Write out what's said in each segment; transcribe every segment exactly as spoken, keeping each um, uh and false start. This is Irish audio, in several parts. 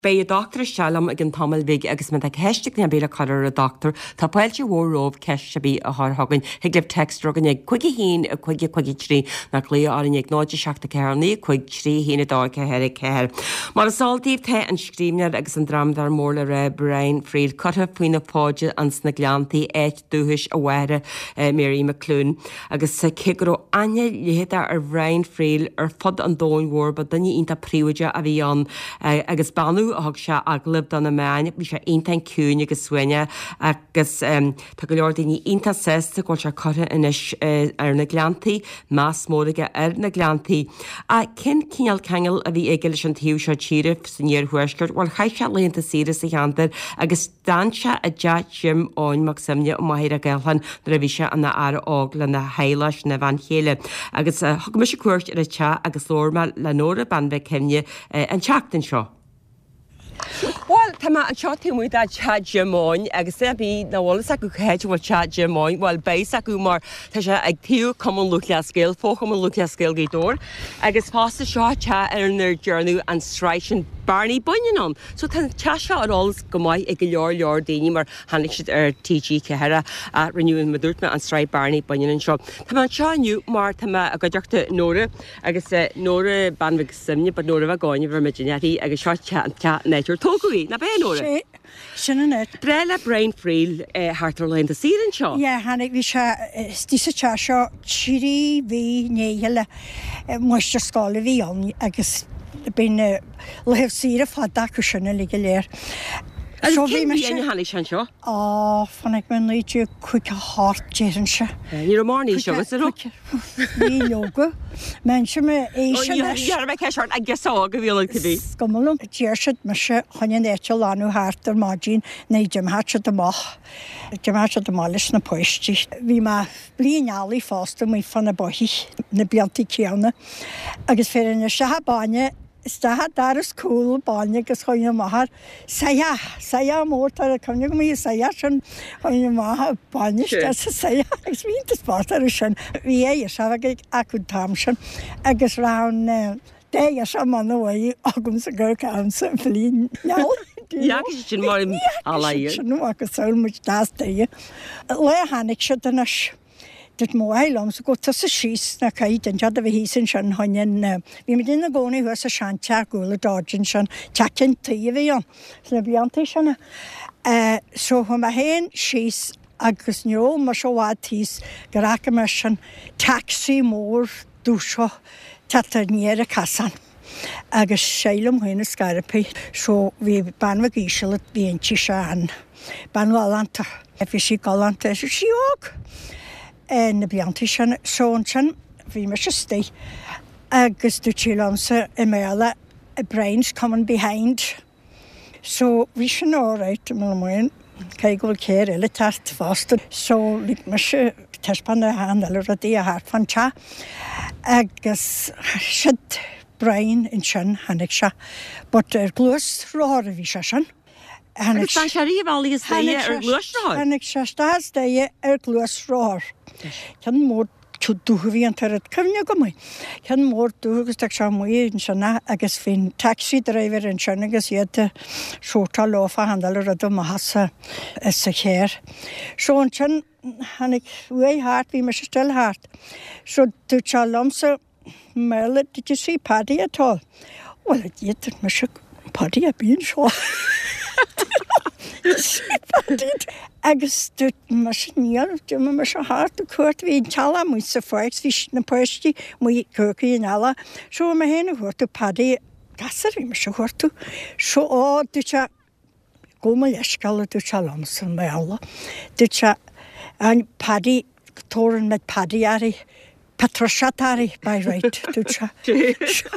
Bei a doctor selam ag an tamil vig agus me ag heiste na béle cadar a doctor tá pailte bhróh ceist bí a thhagan higlib text rogan ag chuigi hín a chuigi chuigi trí na lé áin ag náide seachta cearnaí chuig trí hína dá ceir ceir. Mar a sáiltíobh the an scríbnead agus an dram dar mór le ré Brian Friel cutha faoine páide an sna gleantaí éit dúthis a bhhaire Mary McClune agus sa cigurú aine léada ar Brian Friel ar fod an dóin mhór ba daine ínta príomide a bhí an agus banú ag se aglib don na main, bhí sé intain cúne agus suine agus tá go leor daoine inta sésta gáil se chutha inis ar na gleantaí, más módige ar na gleantaí. A cin cíal cheangal a bhí éige leis an tíú seo tíireh san níor thuaisgurt, bhil chaith se léonnta síra sa cheantar agus danse a dead Jim óin mag simne ó maithir a gailhan na bhí se anna ar ág le na heileis na bhain chéile. Agus thug me se cuairt ar a te agus lórma le nóra banbeh cemne an teachtain seo. Well, tá an seo tímúid a chat Jimáin agus sé bí na bhlas a go chéid bhil chat Jimáin, bhil béis a go mar tá sé ag tíú cum an lucia scéil, fócham an lucia scéil gédóir, agus fásta seo te ar nar dearnú an streisin Barney Bunyan. So tá te seo arrálas go maiid ag go leor leor daoine mar hanig siad ar T G cehéire a renúin madúirtna an strait Barney Bunyan seo. Tá an seo aniu mar tá a go deachta nóra agus nóra banmhah simne, ba nóra bh gáine bhar Virginiaí agus seo te neitiúr tógaí na bé nóra. Sinna net. Brela Brian Friel hartar lein a síran seo. Ja, hannig bhí se stísa te seo tíí bhí néhéile muiste scála bhí an agus bin leheh síra fada chu sinna lige léir. So bhí me sin hanig sin seo? Á, fannig man líú chuig a háart déan se. Ní a máí seo is ru? Ní logo. Men se me é sin Ar bheith ceart a gasá go bhíla go bhí. Scomalum déir siid me se chuine éte láú háart ar mádín na Jimhatse amach. Jimhatse amális na poisttí. Bhí má blionálí fásta mí fanna bohí na beantaí ceanna. Agus férinne se habáine Sta dar is cool baine agus chuine mahar saia saia mórtar a cumne go mí saia sin chuine maithe baine saia agus bhínta spátar sin bhí é se bheith acu tam sin agus rán dé se man bhhaí agam sa gur cam sa flin neall. Jagus sin mar aláir. Sin agus saoil muid dáas daige. Le hanig se danas. Dit mó eilam so go sa síos na caid an jad a bhí hísan sin hain bhí me dina gcónaí hu a seanteach gúla dájin sin teacin taí bhí an le bíanta sinna. So chu a héin síos agus neo mar seohád tíos go racha mar sin taxi mór dúseo tetar níar a casan. Agus sélam chuoine Scarpaí, so bhí banmha ísisiil bhíon tí se an banmha alanta. Bhí sí galanta sé síog. Na beantaí sin seán sin bhí me se stí agus dú tílamsa i méile a brains coming behind. So bhí sin áráit me muin cé gohfuil céir eile tart fásta. So lí me se teispan na handal a dí a háart fan te agus siad brain in sin hanig se, but ar glúas ráir a bhí se sin. Hannig se ríomhálaí is daige ar glúas ráir? Hannig se stádas daige ar glúas ráir. Cean mór tú dúhahí an tarad cemne go mai. Cean mór dúgus ag se muí in sinna agus fin taxi driver in sin agus iad sóta láfa handal a do mahasa is sa chéir. So an sin hannig ué háart bhí me se still háart. So dú te lomsa meile did you see Paddy at all? Well, it did me se Paddy a bíon seo. Agus dút mar níar du mar se háart a cuat hí tala mu sa foiix hí na poisttí mu cucaí in eile. So me héna chuirtú Paddy gasar í mar se chuirtú. So á dú te goma leiscala dú te lamsan me eile. Dú te an Paddy tóran med Paddy ari Patriciatari by right dú te.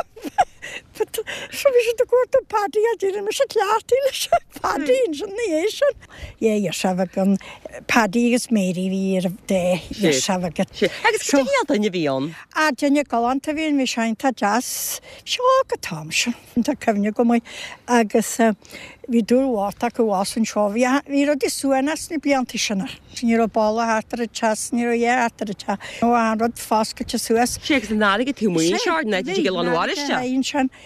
So bhí sé do cuairta Paddy a dtíir me se cleartí leis Paddy in sin na é sin. É ar se bh gan Paddy agus Mary bhí ar dé ar se bh gan. Agus go dtíad daine bhí an? A daine galanta bhíon bhí seinta jazz seo go tám sin tá cemne go mai agus bhí dúrháta go bhásan seo bhí bhí rud is suanas na blianta sinna. Ní ro balla hátar a chas ní ro é hátar a cha. Nó an rud fásca te suas. Sé agus an nála go tú muoin seart na dtí go lanháiste. Ein sin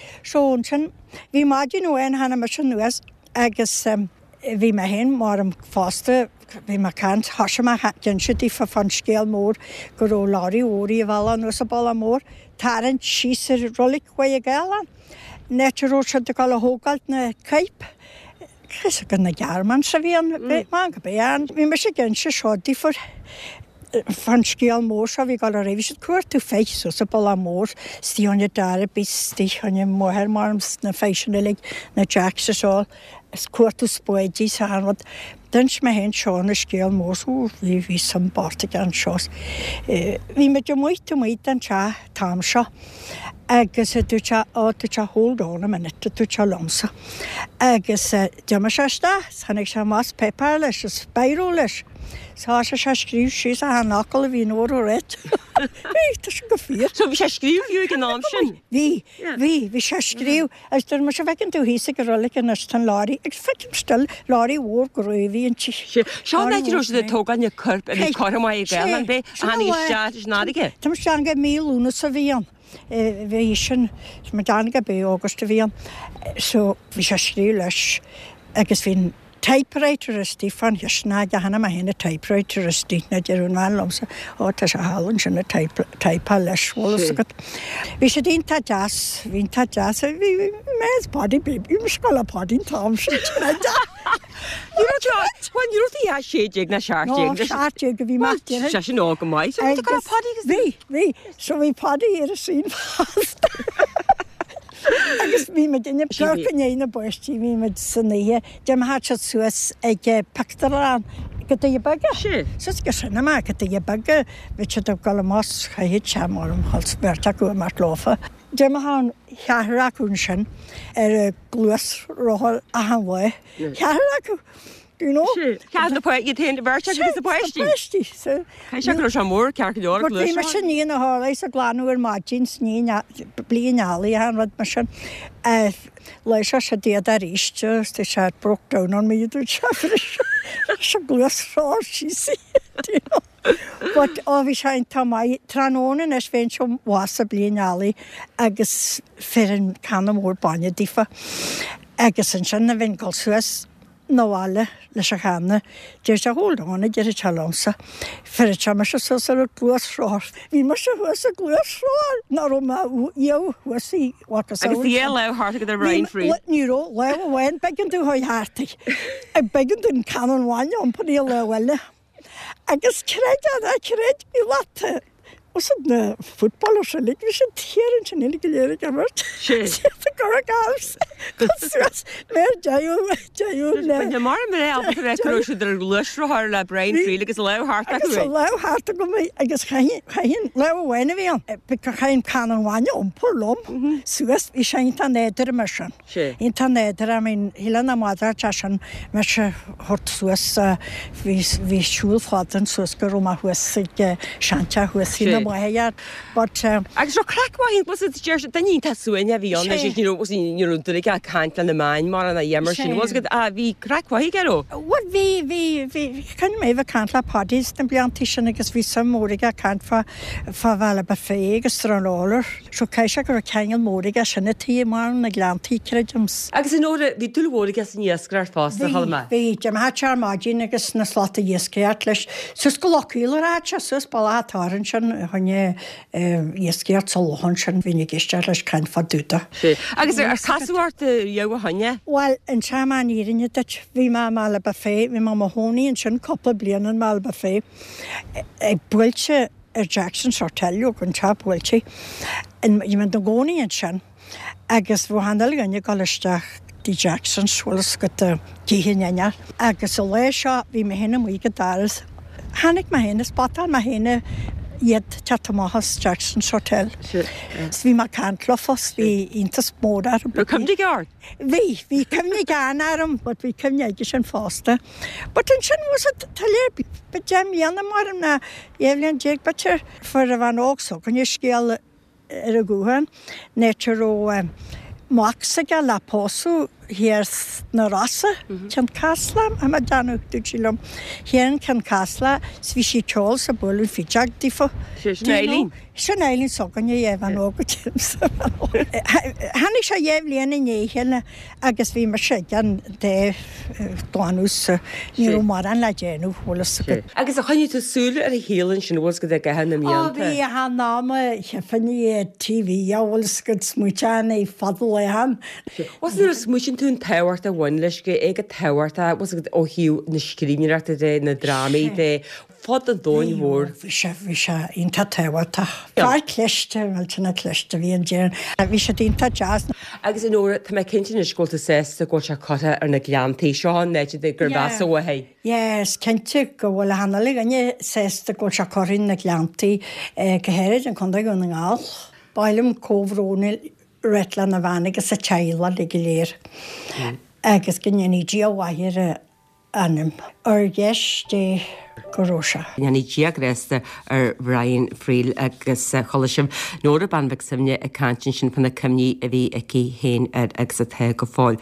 So sin bhí maidin óin hena mar sin nuas agus bhí me hen mar am fásta bhí mar cant hasise gin si dí fa fan scéal mór go ró láirí óí a bhela nuas a ball mór taran síar rolik chu a galan. Netarró se de gal a hógalt na caip. Chris gan na gearman sa bhíon má go béan. Bhí mar sé gin se seodí for fan scéal mór se bhí gal a réhí cuair tú féis sa ball mór stíonna dar bistí chunne móthir marms na féisiannig na Jack sa sáil. Is cuatú spóidí sa hanfad. Dins me hen seán na scéal mórsú hí hí san barta an seás. Bhí me de muoit a muoit an te tam seo. Agus dúte á tú te hódána minute tú te lomsa. Agus deama seiste, chanig se más pepper leis, is beirú leis. Sá se se scríú sí a an acal a bhí nóir ó réit. Bhí tá go fír. So bhí sé scríú gan ná sin? Bhí, bhí, bhí sé scríú. Agus dur mar se bhecinn tú hísa go rolla an tan láirí. Ag fecinn still láirí hór go roihí an tí. Seán neidirú sé tógan i curb a bhí choramá i gailan be a hanig stead nádige? Tá se an go mílúna sa bhíon. Bhí sin mar dána bé águst a bhíon. So bhí sé scríú leis agus bhín typewriter is die van Jasna, ja hanna ma henne typewriter is die na derun van lomse. O ta se hallen sinne type type les wolsgat. Vi se din ta jazz, vin ta jazz, vi mes body baby, mi skala body tam shit. You know when you the ya shade na shark No, shark jig vi mat. Se sin á go mai. So ta body vi, vi. So vi body er sin fast. Agus bhí me duine pecanéna buirtí bhí me saníthe, de hat se suas ag pectarrán go dtí bagge. Sus go sinna má go dtí bagge, bhí se do gal más chahéad seamarm halsberta go mar láfa. De há cheathraún sin ar gluas rothil a an bhaid. Cheathraú. You know? Cead na poet you tend to birch agus a poetí. Poetí, so. Cai se go mór cear go leor glúis. Bhí mar sin níon a hálaéis a glanúir mágin sní blianaí an rud mar sin. Leis se se déad a ríiste, tí se brochdown an míadú tefris. Se glúas rá síí. But á bhí sein tá mai trónin is féin sem wasa blianaí agus fearan canna mór banne dífa. Agus an sin na bhín gal suas nóáile leis a cheanna, déir se hódána déir a telómsa. Fer te mar se sus ar a glúas ráir. Bhí mar se huas a glúas ráir. Ná ro má ío huasí wakas. Agus dhé le harta go rain free. Níró le bhhain begin tú hoi hátaí. Ag begin dún canan bhaine ompaí le bhile. Agus creid a creid í lata. Was het na voetballer se lig, we zijn tieren zijn in geleden gemaakt. Zit de korrekaals. Kostras meer jayo jayo. Je maar meer op de record je er lustig haar la brain free, like is low heart. Is low heart go me. I guess geen geen low wine weer. Because geen kanon wine om polom. Suas is zijn tan neder mission. In tan neder I mean Helena Madra chashan mesh hort suas vi vi schulfaten suas geroma huesig shanta huesina Mohead, but um, agus ro crackwain was it just the ní tasúin a bhí an you know was you know the guy can't an the man mar an a yemmer sin was good a bhí crackwai gero what vi vi vi kan me ever can't la parties den bliantition agus vi some moriga can't fa fa vala buffet agus stranoler so kaisa go kangel moriga sinna tí mar na glanti credums agus in order vi dulworiga sin yeskrar fast the halma vi jam ha char margin agus na slata yeskeat leis so skolokil ra sus balatarn sin honne yeskeat sol hon sin vinnig istar leis kan fa duta agus ar casuart jo hanne well in chaman irin dat vi ma mal buffet vi ma mahoni en sin couple blian an mal buffet e bulche er Jackson Hotel jo kun chap bulche en iemand de goni en sin agus vo handel gan je galstach die Jackson swols got die hinja agus so leisha vi me hinne mu gedars Hannig ma hinne spatan ma hinne Iad Chatham-Mahas Jackson Hotel. Vi ma cantlofos, vi inte smådar. Du kom dig gard? Vi, vi kom dig gärna, but vi kom inte sen fasta. But en sen was it taler, but jam gärna marum na jävligen jag bättre för det var också. Kan jag skjälla är det gohan. Netero Maxiga la posu hier na rasa can casla a ma danú dúlum hian can casla sví sí tol sa bolú fi jagdifo Sinélín sogan é an óga James. Hannig sé dhéh líana néhéile agus bhí mar sé gan dé dáús ní mar an le déanú hólas. Agus a chuine tú súla ar a hélann sin bhs go d gahanana míanta. Bhí há náma chefaní T V áhlas go smuteanna í fadal le han. Was er smusin tún tehart a bhain leis go ag a teharta was ó hiú na scríneachta dé na drámaí dé fod an dóin mhór. Bhí sé bhí sé ionta teharta. Fá cléiste bhil tena cléiste bhíon déan. Bhí sé dínta jazz. Agus in óra tá mé cinnte na scóilta sésta go se cota ar na gleantaí seán méidir de gur bheas ó hé. Yes, cinnte go bhfuil hanna le ganne sésta go se chorin na gleantaí gohéir an chunda go na ngáil. Bailim cóhróna retla na bhana agus sa teile le go léir. Agus gannne dí bhhair anam. Ar gceis dé goróise. Ní diaagréiste ar Brian Friel agus choisiim nóra banbeh samne a cantin sin panna cumní a bhí aici héin ar agus a the go fáil.